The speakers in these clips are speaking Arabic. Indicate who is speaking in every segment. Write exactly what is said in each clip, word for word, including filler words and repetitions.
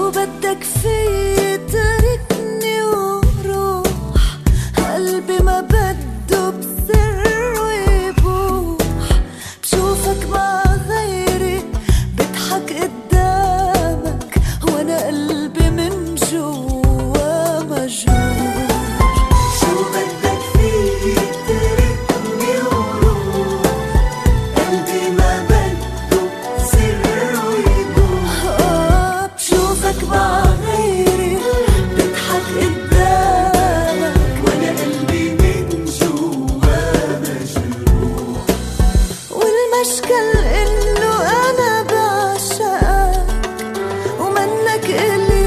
Speaker 1: شو بدك في تركني وروح، قلبي ما بده بسر يبوح. بشوفك مع غيري بضحك قدامك، وانا قلبي من جوا مجروح.
Speaker 2: شو بدك في تركني وروح، قلبي ما بده بسر يبوح.
Speaker 1: آه بشوفك مع غيري بضحك قدامك،
Speaker 2: وانا قلبي من جوا مجروح.
Speaker 1: والمشكل انه انا بعشقك، ومنك الي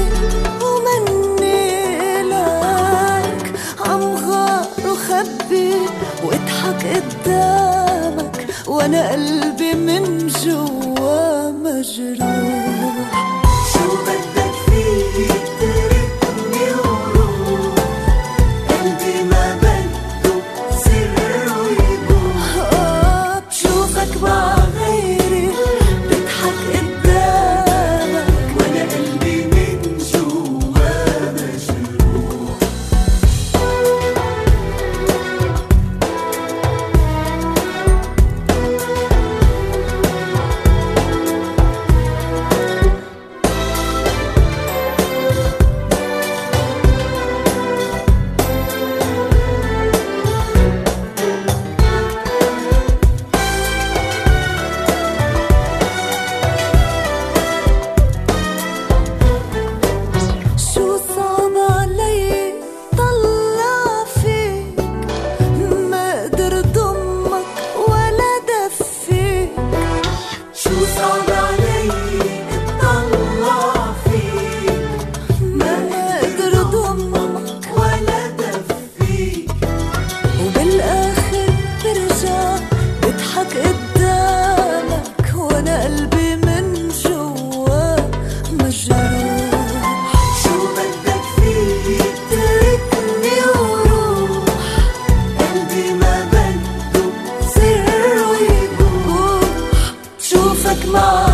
Speaker 1: ومني لك. عم غار وخبي واضحك قدامك، وانا قلبي من جوا مجروح.
Speaker 2: شو بدك في تركني وروح، قلبي ما بده بسر يبوح.
Speaker 1: آه بشوفك مع غيري بضحك قدامك،
Speaker 2: وانا قلبي من جوا مجروح.
Speaker 1: شو صعب علي طلع فيك، ما قدر ضمك ولا دفيك.
Speaker 2: شو صعب علي اطلع فيك،
Speaker 1: ما قدر ضمك
Speaker 2: ولا دفيك.
Speaker 1: وبالاخر برجع بضحك قدامك، وانا قلبي من جوا مجروح.
Speaker 2: شو بدك في تركني وروح، قلبي ما بده
Speaker 1: سر يبوح. بشوفك مع